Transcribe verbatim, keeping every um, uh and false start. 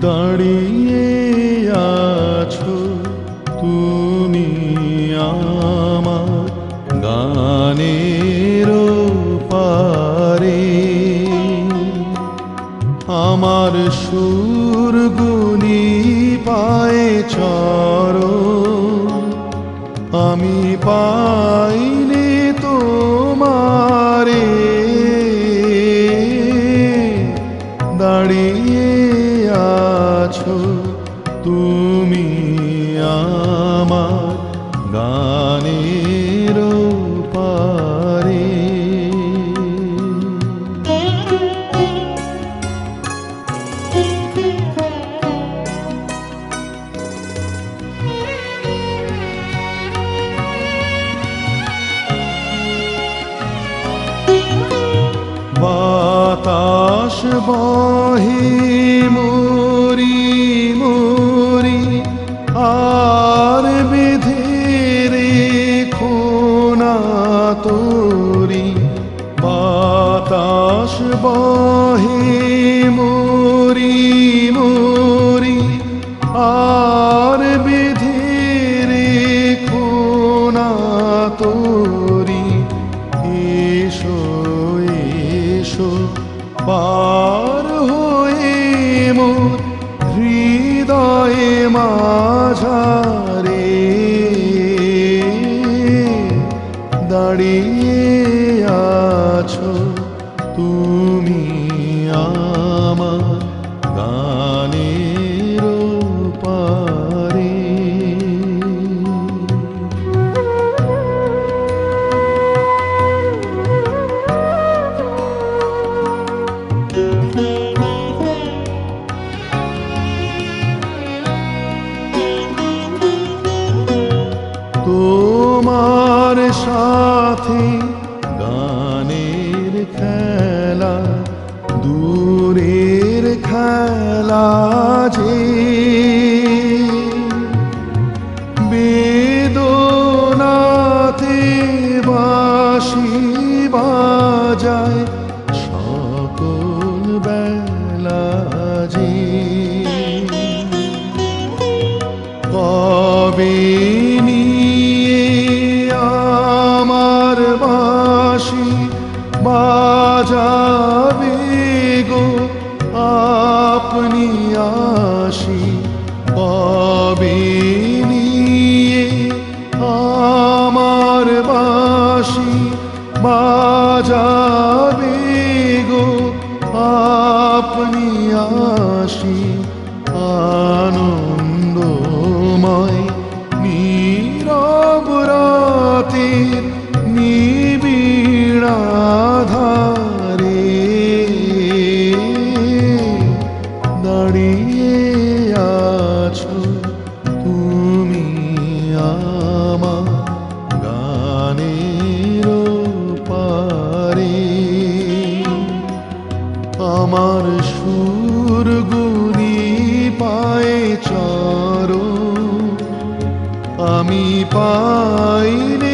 দাঁড়িয়ে আছো তুমি আমার গানের পারে, আমার সুরগুলি পায়ে চরণ, আমি পাইনি তোমারে। দাঁড়িয়ে আছো তুমি আমার গানের পারে। বাতাস বহে মরি মরি, আর বেঁধে রেখো না তোরি। বাতাস বহে মরি মরি, আর বেঁধে রেখো না তোরি। এসো এসো পার হয়ে মোর হৃদয়ে মাঝারে। দাঁড়িয়ে আছো তুমি আমার গানের পারে। তোমার সাথে গানের খেলা দূরের খেলা যে, বেদনাতে বাঁশি বাজায় সকল বেলা যে। কবে নিয়ে আমার বাঁশি বাজাবে গো আপনি আসি। কবে নিয়ে আমার বাঁশি বাজাবে গো আপনি আসি। আনন্দময় নীরব রাতের নিবিড় আধারে। দাঁড়িয়ে আছো তুমি আমার গানের পারে। আমার সুরগুলি পায়ে চরণ, আমি পাইনি